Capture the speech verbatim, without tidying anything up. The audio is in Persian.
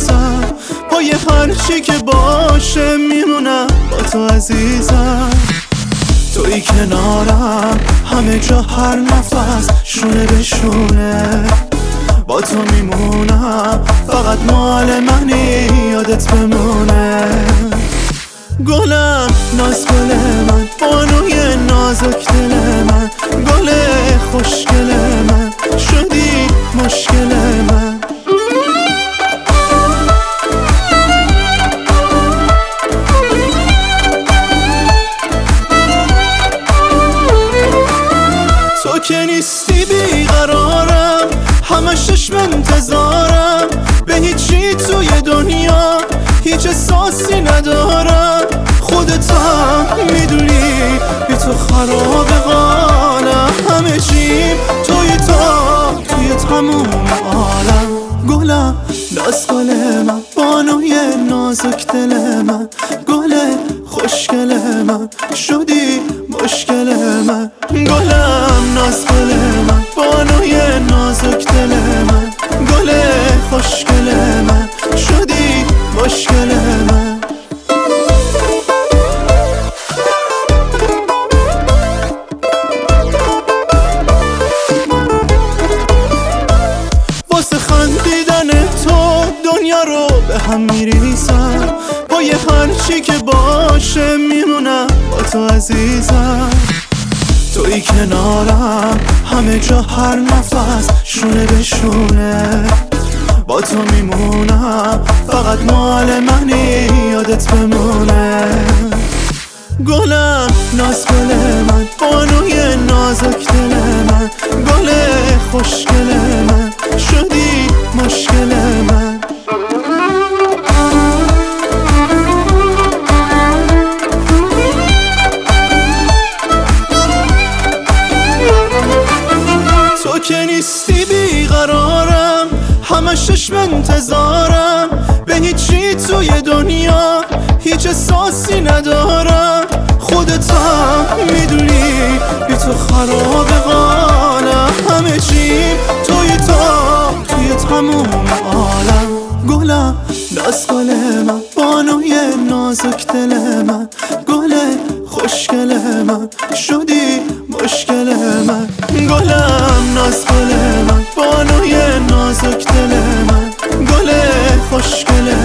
عزیزم، پای هر چی که باشه میمونم با تو عزیزم. توی کنارم همه جا هر نفس شونه به شونه، با تو میمونم فقط مال منی یادت بمونه. گلم ناز گل من، بانوی نازک دل من، گل خوشگل من، شدی مشکل من. تو که نیستی بیقرارم، همش چشم انتظارم، به هیچی توی دنیا هیچ احساسی ندارم. خودت هم میدونی بی تو خراب قالم، همه چیم توی تا توی تموم عالم. گلم ناز گل من، بانوی نازک دل من، گل خوشگل من، شدی مشکل من. گلم ناز گل من، بانوی نازک دل من، گل خوشگل من، شدی مشکل من. واسه خندیدن تو دنیا رو به هم میریسم، پای هر چی که باشه میمونم با تو عزیزم. توی کنارم همه جا هر نفس شونه به شونه، با تو میمونم فقط مال منی یادت بمونه. گلم ناز گل من، بانوی نازک دل من، گل خوشگل من، شدی مشکل من. تو که نیستی بیقرارم، همش چشم انتظارم، به هیچی توی دنیا هیچ احساسی ندارم. خودت هم میدونی بی تو خراب قالم، همه چیم توی تا توی تموم عالم. گلم ناز گل من، بانوی نازک دل من، گل خوشگل من، شدی مشکل من. گلم ناز گل من، بانوی نازک دل من، گل خوشگل